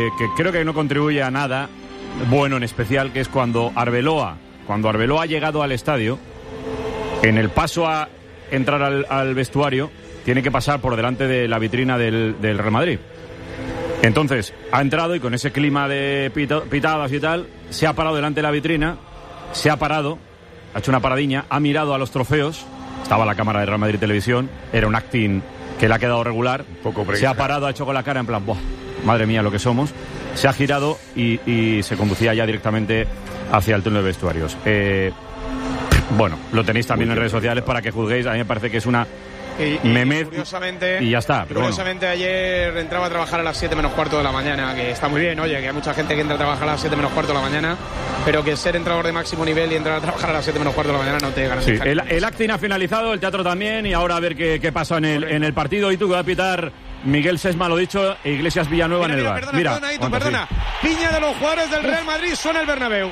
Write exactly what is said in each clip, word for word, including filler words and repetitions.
que, que creo que no contribuye a nada bueno en especial, que es cuando Arbeloa, cuando Arbeloa ha llegado al estadio, en el paso a entrar al, al vestuario, tiene que pasar por delante de la vitrina del, del Real Madrid. Entonces, ha entrado y con ese clima de pito, pitadas y tal, se ha parado delante de la vitrina, se ha parado, ha hecho una paradiña, ha mirado a los trofeos, estaba la cámara de Real Madrid Televisión, era un acting que le ha quedado regular, poco se ha parado, ha hecho con la cara en plan, ¡buah! Madre mía lo que somos, se ha girado y, y se conducía ya directamente hacia el túnel de vestuarios. Eh, bueno, lo tenéis también en redes sociales para que juzguéis, a mí me parece que es una y, meme y curiosamente, y ya está. Pero curiosamente bueno. Ayer entraba a trabajar a las siete menos cuarto de la mañana, que está muy bien, oye, que hay mucha gente que entra a trabajar a las siete menos cuarto de la mañana, pero que ser entrenador de máximo nivel y entrar a trabajar a las siete menos cuarto de la mañana no te garantiza. Sí, el, el acting ha finalizado, el teatro también, y ahora a ver qué, qué pasa en el, en el partido. Y tú que va a pitar Miguel Sesma, lo dicho, e Iglesias Villanueva mira, en el mira, bar. Perdona, mira, perdona, Itu, perdona. Sí. Piña de los jugadores del Real Madrid, suena el Bernabéu.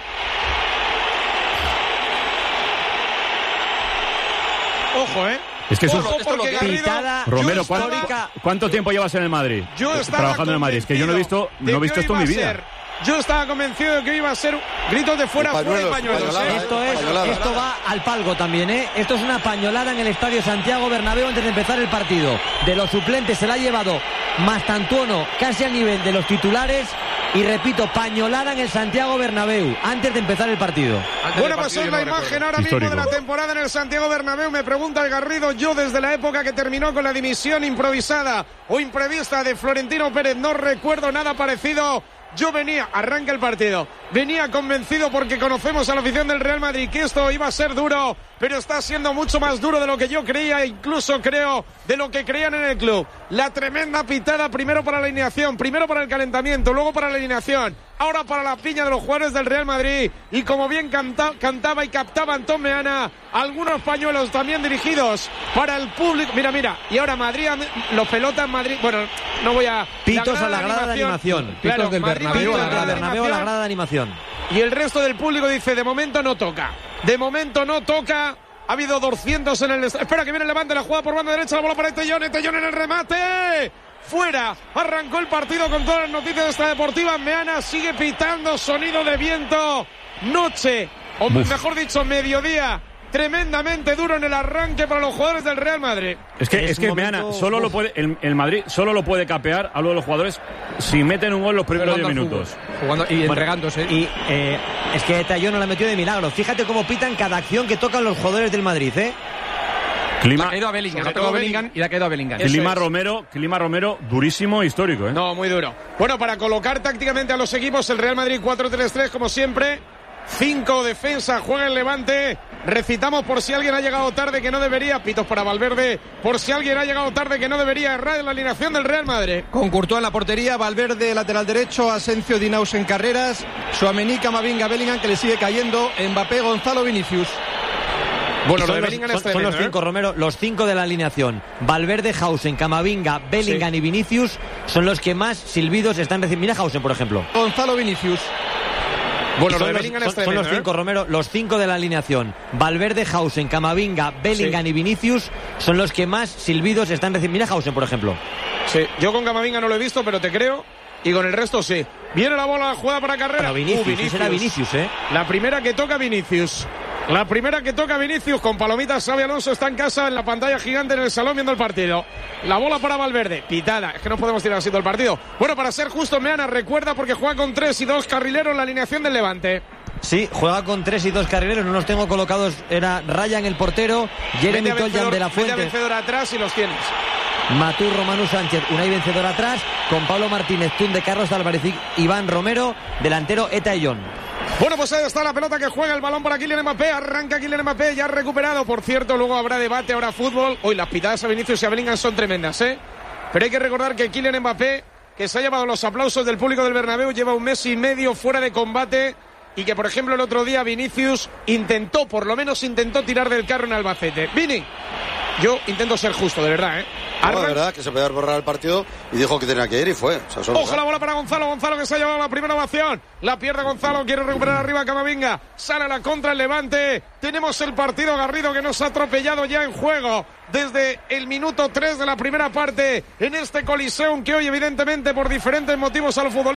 Ojo, ¿eh? Es que es un... Pitada, Romero, ¿cuánto, ¿cuánto tiempo llevas en el Madrid? Yo trabajando en el Madrid. Es que yo no he visto, no he visto esto en mi vida. Ser, yo estaba convencido de que iba a ser gritos de fuera, fuera y pañuelos. ¿eh? Esto, es, esto va al palco también, ¿eh? Esto es una pañolada en el Estadio Santiago Bernabéu antes de empezar el partido. De los suplentes se la ha llevado Mastantuono casi al nivel de los titulares. Y repito, pañolada en el Santiago Bernabéu antes de empezar el partido. Bueno, pues es la imagen ahora mismo de la temporada en el Santiago Bernabéu. Me pregunta el Garrido, yo desde la época que terminó con la dimisión improvisada o imprevista de Florentino Pérez no recuerdo nada parecido. Yo venía, arranca el partido, venía convencido porque conocemos a la afición del Real Madrid que esto iba a ser duro, pero está siendo mucho más duro de lo que yo creía, incluso creo de lo que creían en el club. La tremenda pitada primero para la alineación, primero para el calentamiento, luego para la alineación, ahora para la piña de los jugadores del Real Madrid. Y como bien canta, cantaba y captaba Antón Meana, algunos pañuelos también dirigidos para el público. Mira, mira, y ahora Madrid, los pelotas Madrid, bueno, no voy a... Pitos a la grada de animación. Claro, Pitos del Madrid, Bernabéu, Madrid, a la Bernabéu a la grada de animación. Y el resto del público dice, de momento no toca. De momento no toca. Ha habido doscientos en el... Espera que viene el Levante, la jugada por banda derecha, la bola para Etellón, Etellón en el remate. Fuera. Arrancó el partido con todas las noticias de esta deportiva. Meana sigue pitando, sonido de viento. Noche, o Uf. mejor dicho, mediodía. Tremendamente duro en el arranque para los jugadores del Real Madrid. Es que, es, es que momento... Meana solo lo puede, el, el Madrid solo lo puede capear a los jugadores si meten un gol los primeros diez minutos. Jugando y bueno, entregándose. Y eh, es que Etellón no la metió de milagro. Fíjate cómo pitan cada acción que tocan los jugadores del Madrid, ¿eh? Clima, le ha caído a Bellingham, le ha caído a Bellingham y le ha caído a Bellingham. Clima es. Romero, Clima Romero, durísimo, histórico, ¿eh? No, muy duro. Bueno, para colocar tácticamente a los equipos, el Real Madrid cuatro tres tres, como siempre. Cinco defensa, juega el Levante. Recitamos por si alguien ha llegado tarde que no debería. Pitos para Valverde, por si alguien ha llegado tarde que no debería. Errar en la alineación del Real Madrid. Con Courtois en la portería, Valverde lateral derecho, Asensio, Dinaus en carreras, Tchouaméni, Camavinga, Bellingham, que le sigue cayendo, Mbappé, Gonzalo, Vinicius. Bueno, son, los, son, son los cinco, ¿eh? Romero, los cinco de la alineación. Valverde, Hausen, Camavinga, Bellingham sí. y Vinicius son los que más silbidos están recibiendo. Mira Hausen, por ejemplo. Gonzalo, Vinicius. Bueno, son, los, son, son los cinco, ¿eh? Romero, los cinco de la alineación. Valverde, Hausen, Camavinga, Bellingham sí. y Vinicius son los que más silbidos están recibiendo. Mira Hausen, por ejemplo. Sí, yo con Camavinga no lo he visto, pero te creo. Y con el resto sí. Viene la bola, jugada para carrera. Pero Vinicius, uh, Vinicius. Era Vinicius, ¿eh? La primera que toca Vinicius. La primera que toca Vinicius con palomitas. Xabi Alonso está en casa en la pantalla gigante en el salón viendo el partido. La bola para Valverde. Pitada. Es que no podemos tirar así todo el partido. Bueno, para ser justo, Meana recuerda porque juega con tres y dos carrileros en la alineación del Levante. Sí, juega con tres y dos carrileros. No los tengo colocados. Era Ryan el portero, Jeremy Toljan de la Fuente. Mete a Vencedor atrás y los tienes. Maturro, Manu Sánchez, Unai Vencedor atrás, con Pablo Martínez, Tunde, Carlos Álvarez y Iván Romero, delantero Etellón. Bueno, pues ahí está la pelota que juega el balón para Kylian Mbappé. Arranca Kylian Mbappé, ya recuperado. Por cierto, luego habrá debate, habrá fútbol. Hoy las pitadas a Vinicius y a Bellingham son tremendas, ¿eh? Pero hay que recordar que Kylian Mbappé, que se ha llevado los aplausos del público del Bernabéu, lleva un mes y medio fuera de combate. Y que, por ejemplo, el otro día Vinicius intentó, por lo menos intentó tirar del carro en Albacete. Vini, yo intento ser justo, de verdad, ¿eh? No, de verdad, que se podía borrar el partido y dijo que tenía que ir y fue. O sea, ojo la bola para Gonzalo, Gonzalo que se ha llevado la primera ovación. La pierde Gonzalo, quiere recuperar arriba Camavinga. Sale a la contra el Levante. Tenemos el partido Garrido que nos ha atropellado ya en juego. Desde el minuto tres de la primera parte en este Coliseum que hoy evidentemente por diferentes motivos a los futbolistas